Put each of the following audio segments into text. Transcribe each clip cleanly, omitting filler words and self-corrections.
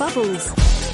Bubbles.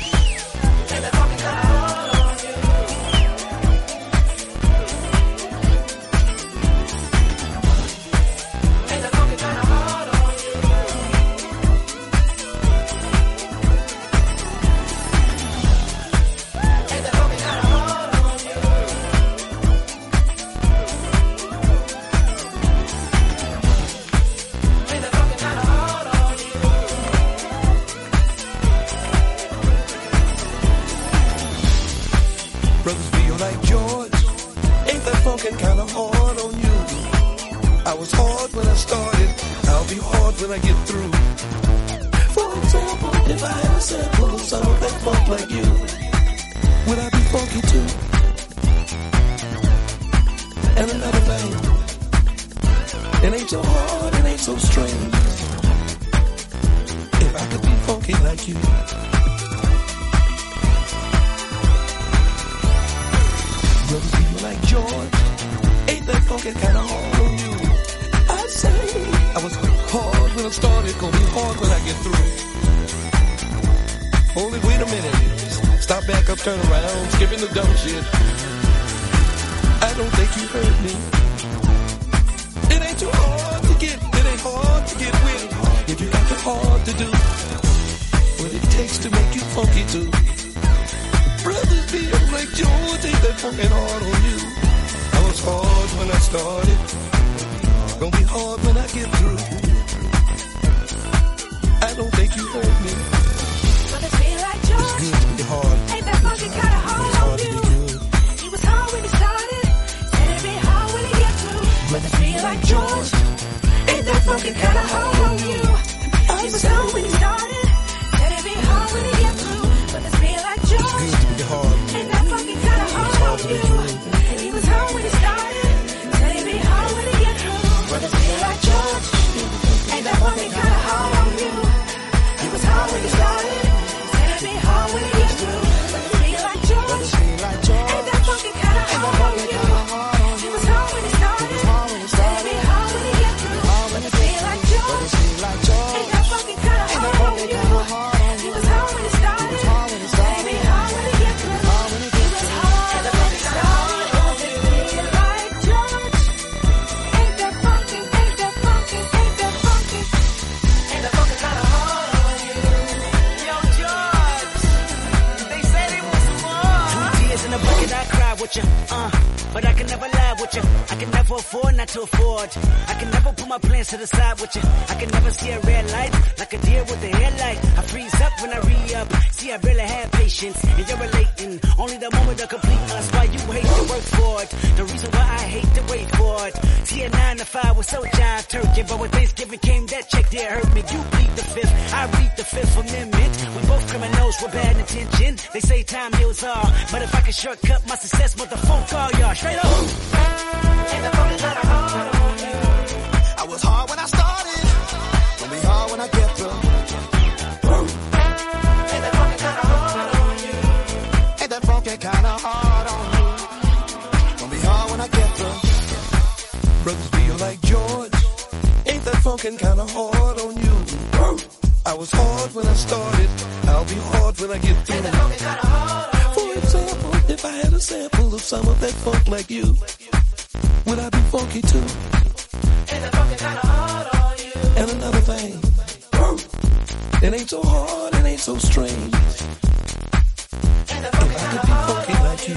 But I can never lie with you. I can never afford not to afford. I can never put my plans to the side with you. I can never see a red light like a deer with a headlight. I freeze up when I re-up. See, I barely have patience, and you're relating. Only the moment to complete us. Why you hate to work for it? The reason why I hate to wait for it. See, a 9 to 5 was so jive turkey, but when Thanksgiving came, that check there hurt me. You plead the fifth, I read the Fifth Amendment. We both criminals with bad intention. They say time heals all, but if I can shortcut my success, motherfucker, all y'all straight up. I was hard when I started, gonna be hard when I get through. Ain't that funky kinda hard on you? Ain't that funky kinda hard on you? Gonna be hard when I get through. Brothers feel like George. Ain't that funkin' kinda hard on you? I was hard when I started, I'll be hard when I get through. Ain't that funky kinda hard on you? For example, if I had a sample of some of that funk like you, would I be funky too? Ain't that funky kinda hard on you? And another thing, it ain't so hard, it ain't so strange. Ain't that funky if I kinda could be hard funky on like you.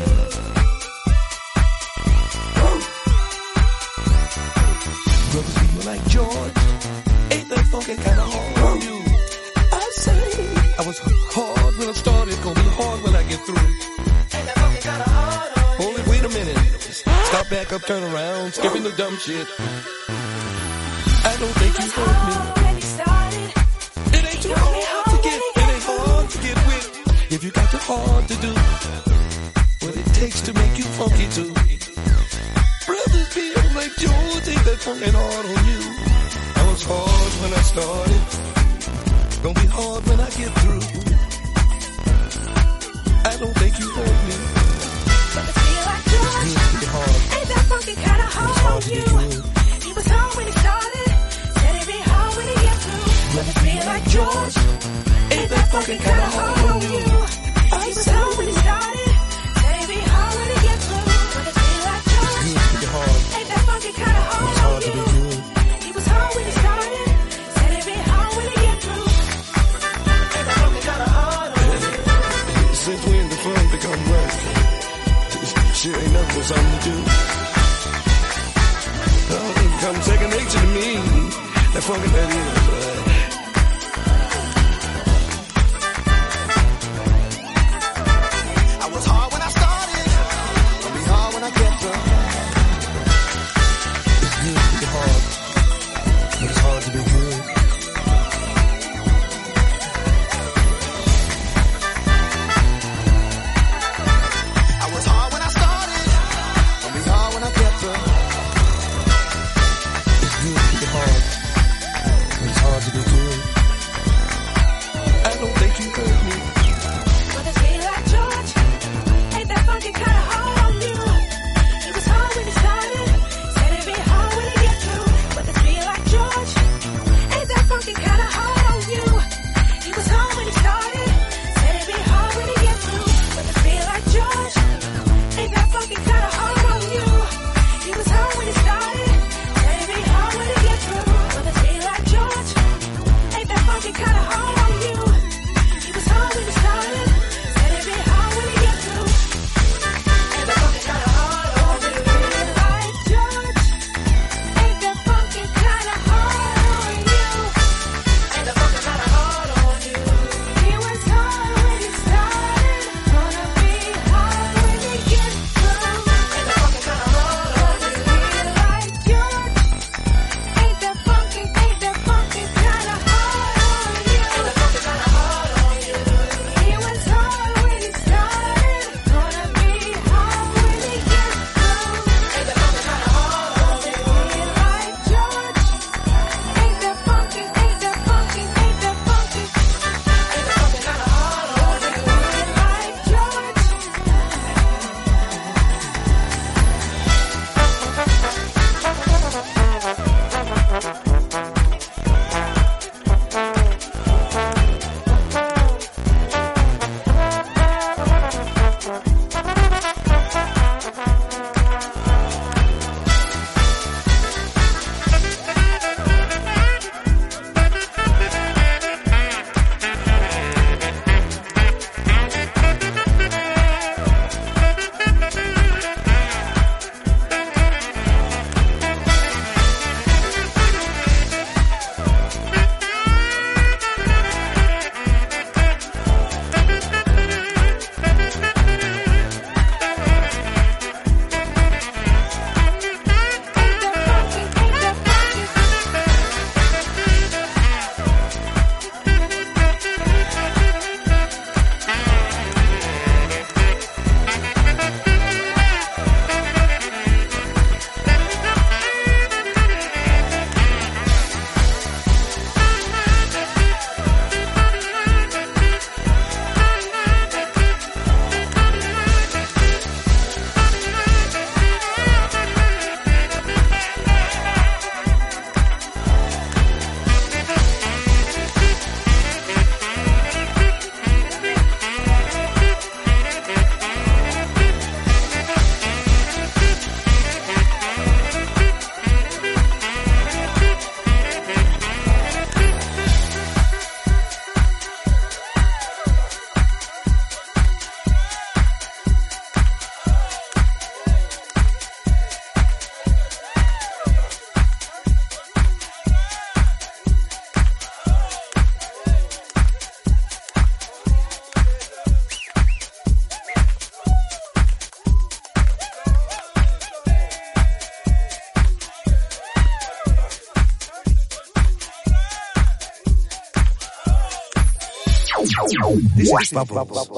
Brothers feel like George. Ain't that funky kinda hard on you? I say, I was hard when I started, gonna be hard when I get through. Ain't that funky kinda hard on you? Only wait a minute. Stop, back up, turn around, skipping the dumb shit. I don't think you heard me. It ain't too hard to get, it ain't hard to get with. If you got the hard to do what it takes to make you funky too. Brothers feel like George, ain't that funkin' hard on you? I was hard when I started, gonna be hard when I get through. I don't think you heard me. Brothers feel like George, it's good to be hard. Ain't that funky kinda hard on you? He was hard when he started, said it'd be hard when he gets through. Brothers feel like George, ain't that funky kinda hard on you. He was home when he started. Said it'd be hard when he get through. But it feel like George. Good to be hard. Ain't that funky kinda hard It's hard on to be you? good. He was home when he started. Said it'd be hard when he get through. Ain't that funky kinda hard on you? Since when the fun become work? Shit ain't nothing but something to do. Oh, it become second nature to me. That funky that is. I was hard when I started. Gonna be hard when I get through. It's good to be hard, but it's hard to be good. I was hard when I started. Gonna be hard when I get through. It's good to be hard, but it's hard to be good. I don't think you heard me. But it feel like George. Ain't that funky kinda hard on you? He was hard when he started. Said it'd be hard when he get through. But it feel like George. Ain't that funky kinda hard on you? He was hard when he started. Said it'd be hard when he get through. But it feel like George. Ain't that funky kinda hard on you? He was hard when he started. Said it'd be hard when he get through. But it feel like George. Ain't that funky kinda hard on you? He was hard when he started. Said it'd be hard when he get through. Ain't that funky kinda hard on you? Like George. Ain't that funky kinda hard on you? Ain't that funky kinda hard on you? He was hard when he started. Gonna be hard when he gets through. Ain't that funky kinda hard on you? Like George. Ain't that funky kinda hard on you? Ain't that funky kinda hard on you? He was hard when he started. Gonna be hard when he gets through. Ain't that funky kinda hard on you? Like George. Ain't that funky kinda hard on you? Like George. This is Bubbles.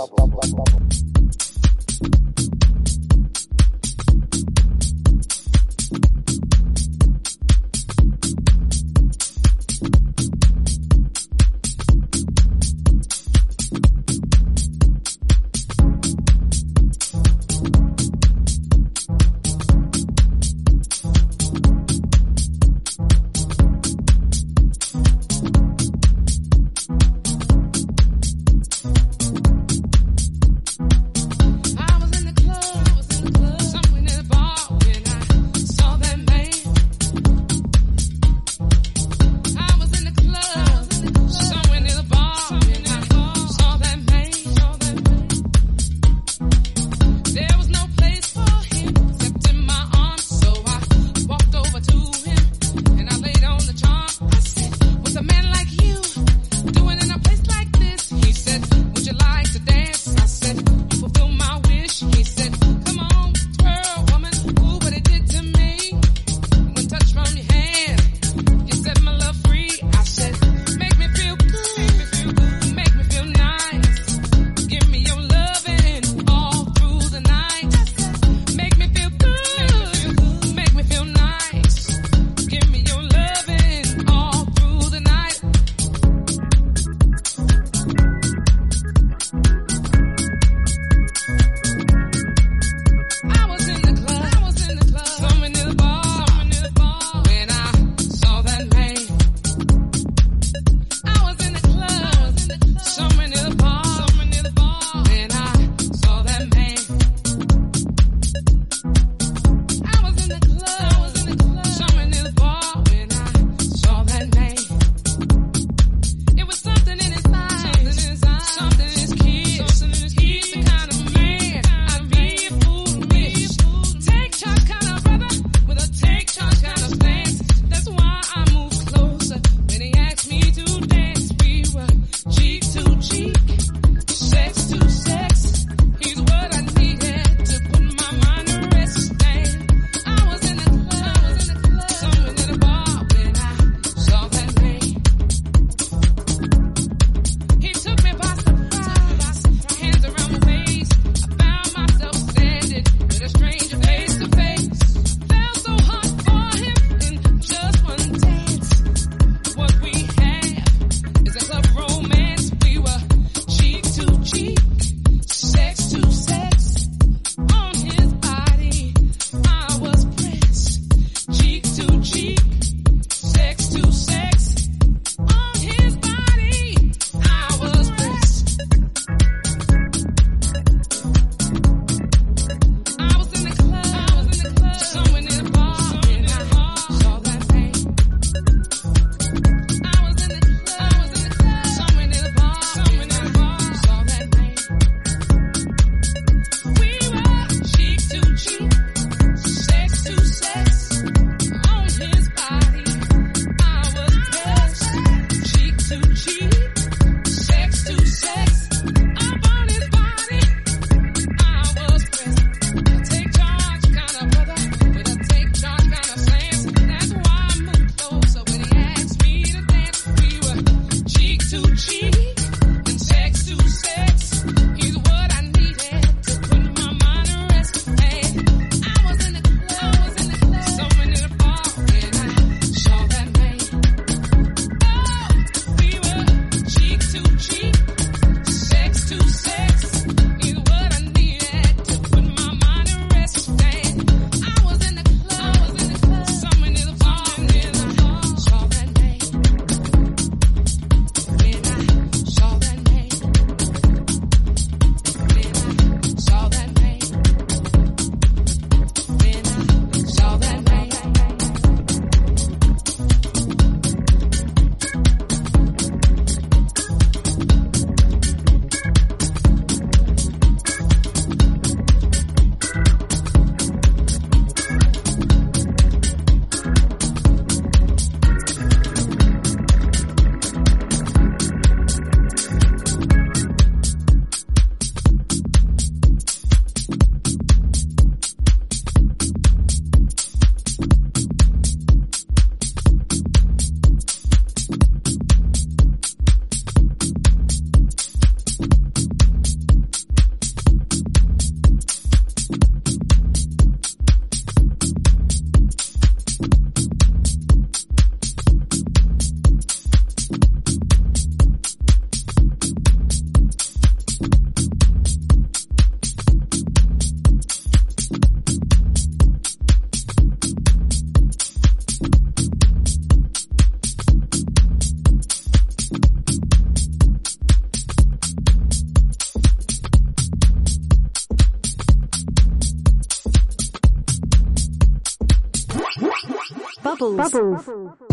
Bubbles.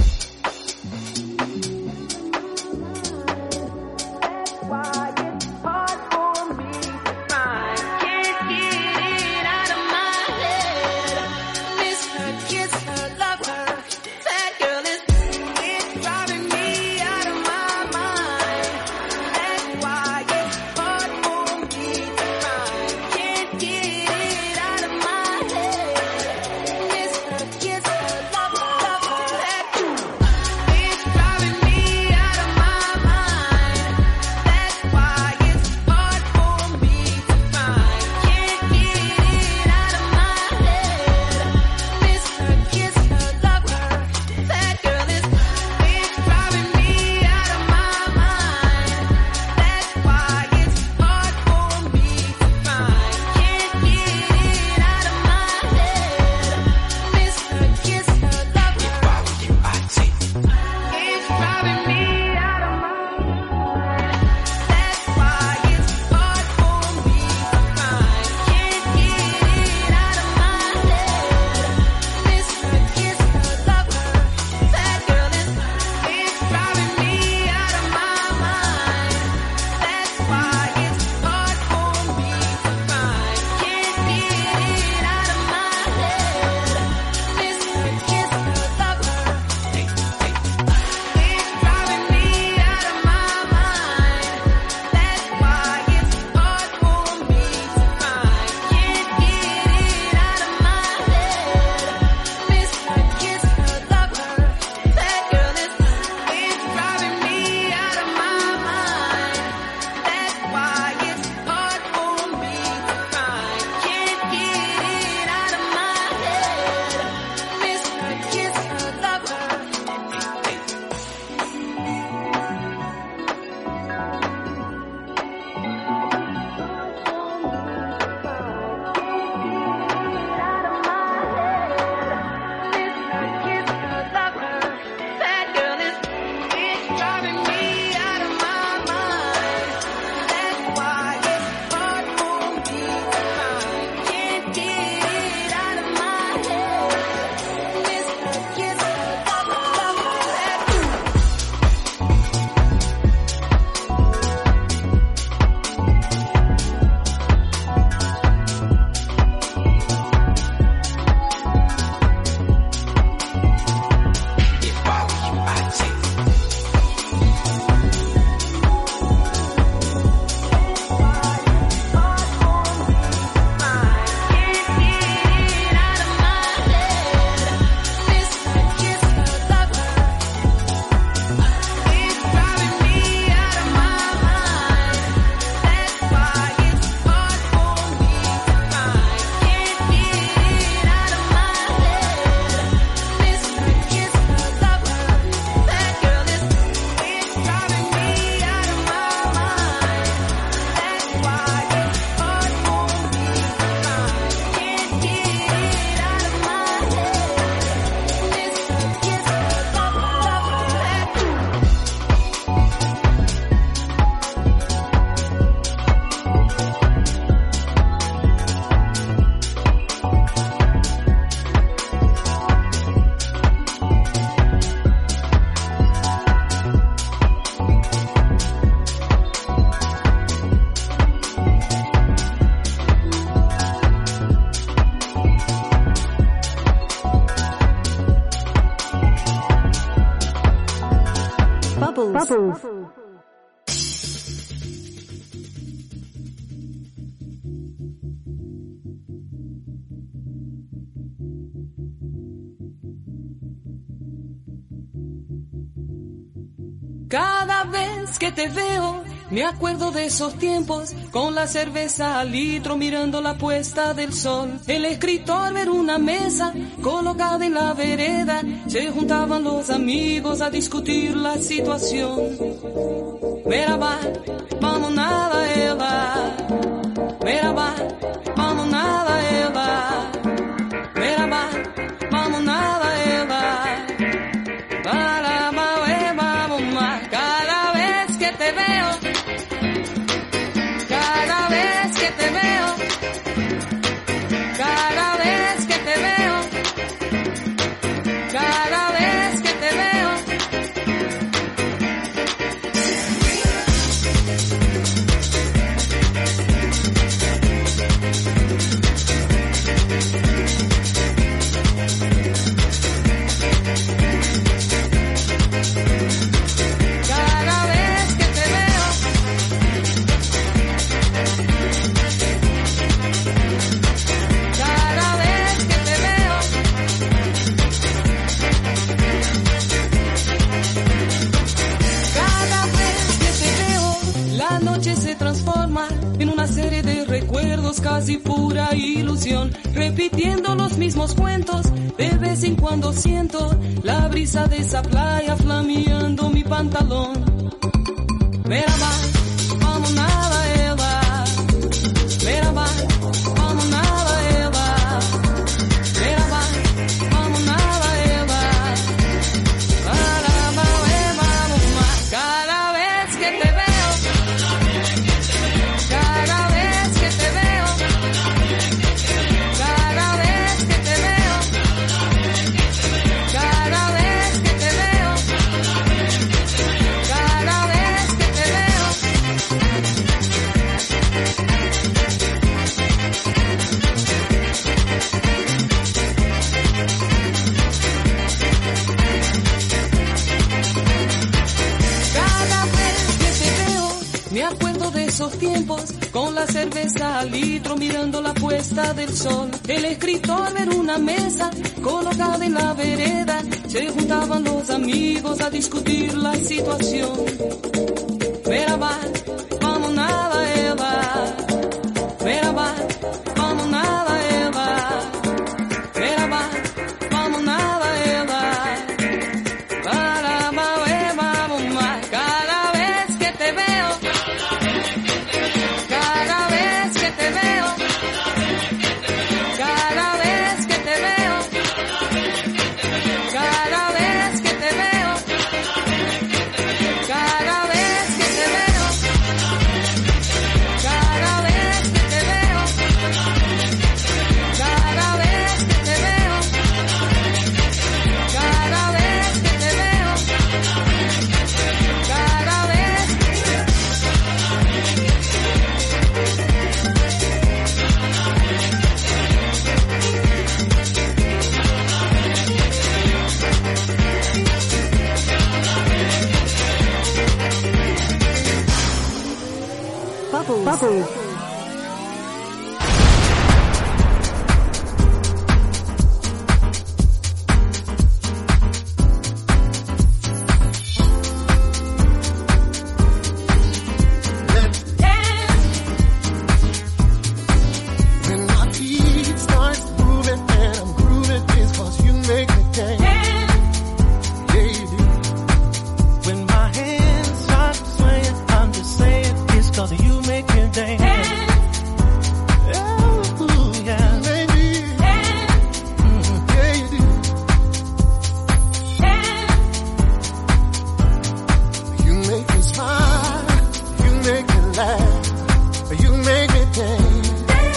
Bubbles. Cada vez que te veo, me acuerdo de esos tiempos, con la cerveza al litro mirando la puesta del sol. El escritor era una mesa colocada en la vereda, se juntaban los amigos a discutir la situación. Merhaba, vamos nada ela. Merhaba, vamos nada ela. Merhaba, vamos nada ela. Cada vez que te veo, cada vez que te veo, cada vez que te veo, cada y pura ilusión, repitiendo los mismos cuentos. De vez en cuando siento la brisa de esa playa flameando mi pantalón. Merhaba, vamos nada Eva. Merhaba, vamos nada Eva. Merhaba, vamos nada Eva. Merhaba, vamos más. Cada vez que te veo, cada vez que te veo, cada vez que te veo, cada vez que te veo, cada vez que te veo. Cada vez que te veo, me acuerdo de esos tiempos, con la cerveza al litro mirando la puesta del sol. El escritor en una mesa, colocada en la vereda, se juntaban los amigos a discutir la situación. Merhaba, vamos nada Eva. Merhaba, vamos nada Eva. Merhaba, vamos nada Eva. Merhaba, vamos más. Cada vez que te veo, cada vez que te veo, cada vez que te veo, cada vez que te veo, cada vez que te veo, cada vez que te veo, cada vez que te veo, cada vez que te veo, cada vez. Bubbles. When my feet start moving and I'm grooving, it's 'cause you make me dance. Yeah, you do. When my hands start swaying, I'm just saying it's 'cause you make me dance. Oh, yeah, baby. Yeah, you do. You make me smile, you make me laugh, you make me dance.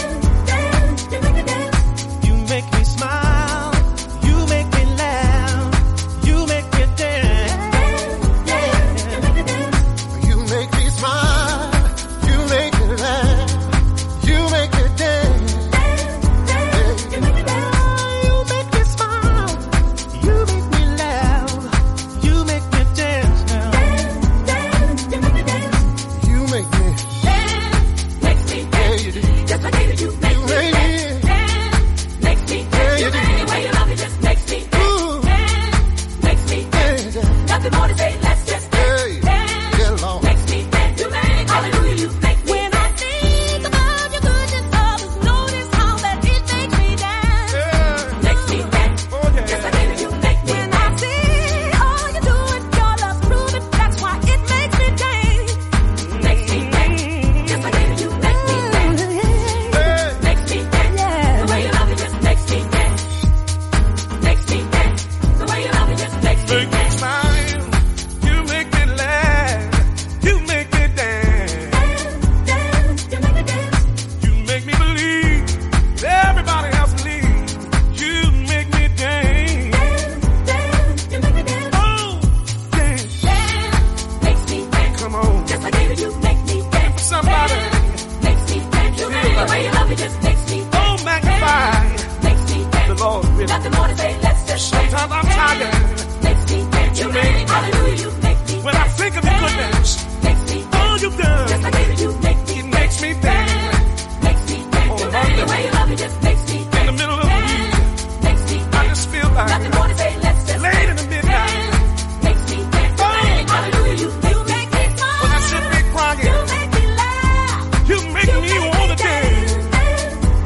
You make me smile, you make me laugh, you make me dance. You make me smile, you make me laugh, you make me dance. You make me smile, you make me laugh, you make me dance now. You make me, yeah, you do. Just like you, you make You me make dance. me, Makes me yeah, dance. you You do. make the way you love me just makes me dance. Ooh, Makes me dance. yeah, Nothing more to say, let's just dance. yeah, yeah, Lord. Makes me dance. You make, hallelujah, you make me When I dance. think about your goodness, others notice how that it makes me dance. Yeah. Makes me dance. Oh, yeah. Just like you make me When I dance. see all you do and your love proving, that's why it makes me dance. Makes me dance. Just like you make me dance. Makes me dance. The way you love me just makes me dance. Makes me dance. The way you love me just makes me Make me dance. smile, you make me laugh, you make me dance, You make me dance. you make me believe, everybody else believes, you make me dance, You make me dance. oh, dance, Makes me dance. come on, Just like you make me dance. somebody, Makes me dance. You make the way you love me just makes me dance. oh, magnify Makes me the dance. Lord with Nothing more to say, let's just dance. Sometimes I'm tired, Makes me dance. You make, hallelujah, you make me when I dance. think of your goodness, Makes me all dance. you've Just done, like you make me it makes me dance, Makes me dance. Oh, You make the way you love me just makes me in the dance. middle of the week, Makes me I dance. just feel like, Nothing more to say, let's just late in the midnight, Makes me dance. You make, hallelujah, you make me dance. when I sit there You crying, make me laugh. you make me wanna dance,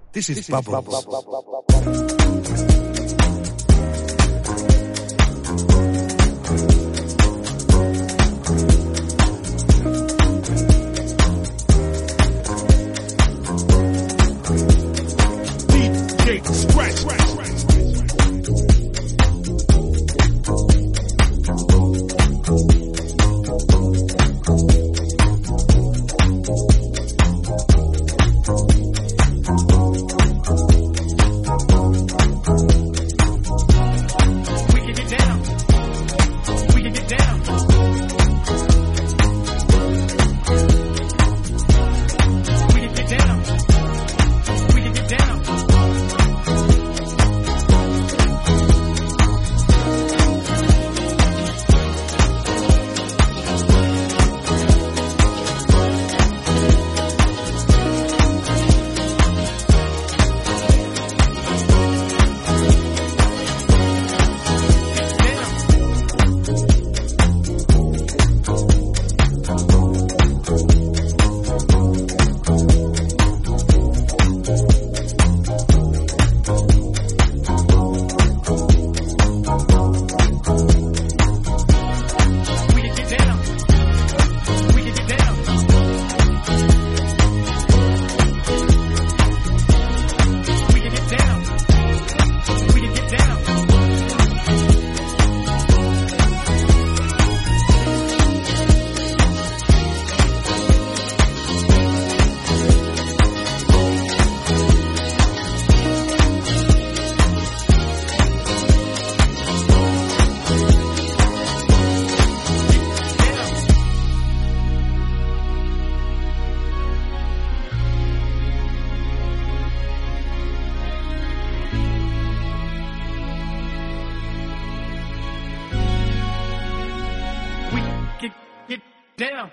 This is Bubbles. DJ Scratch. Get down.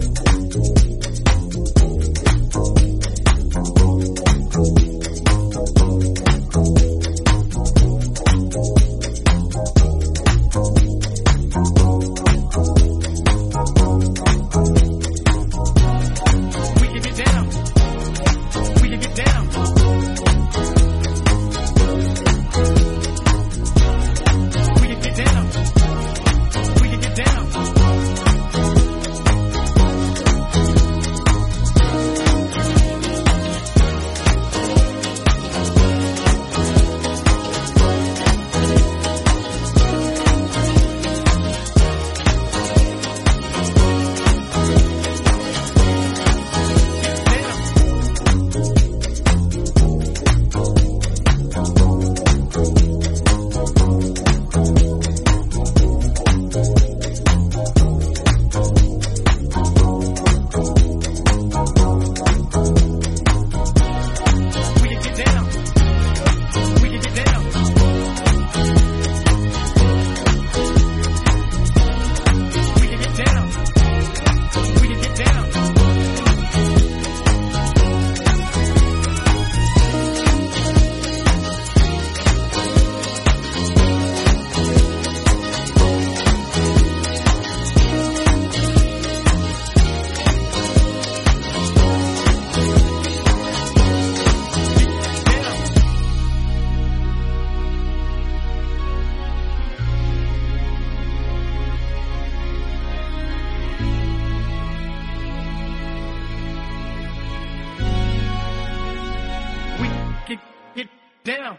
Get down.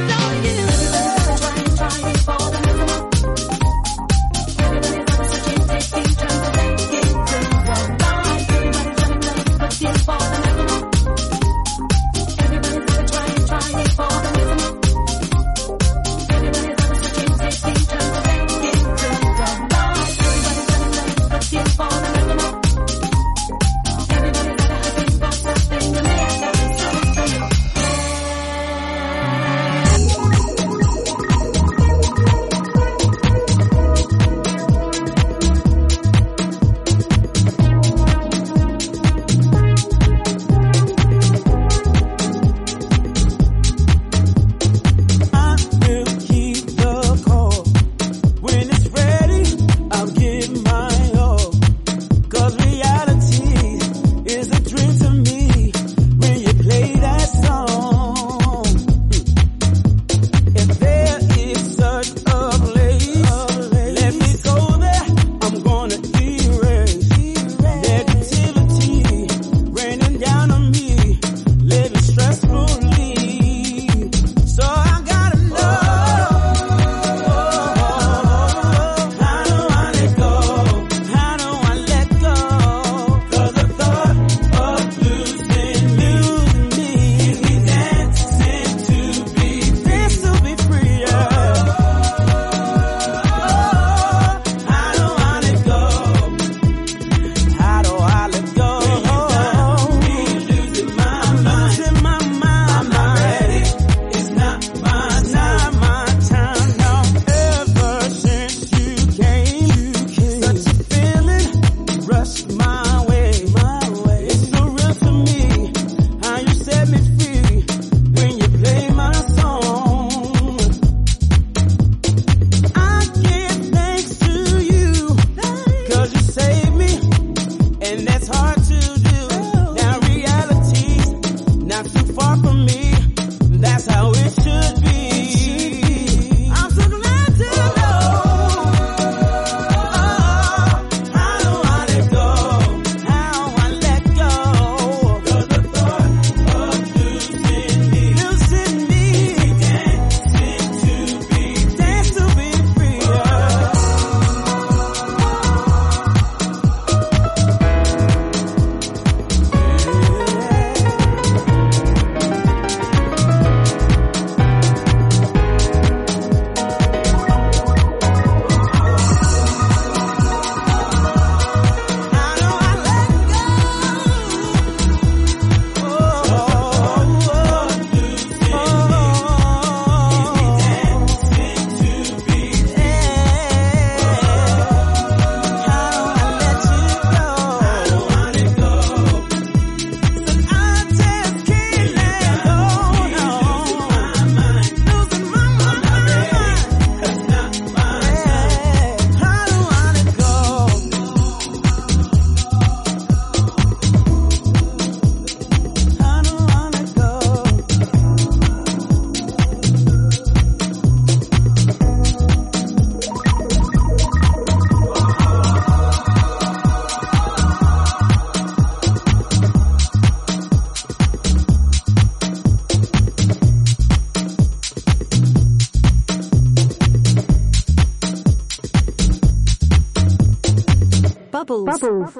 Bubbles.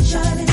shining.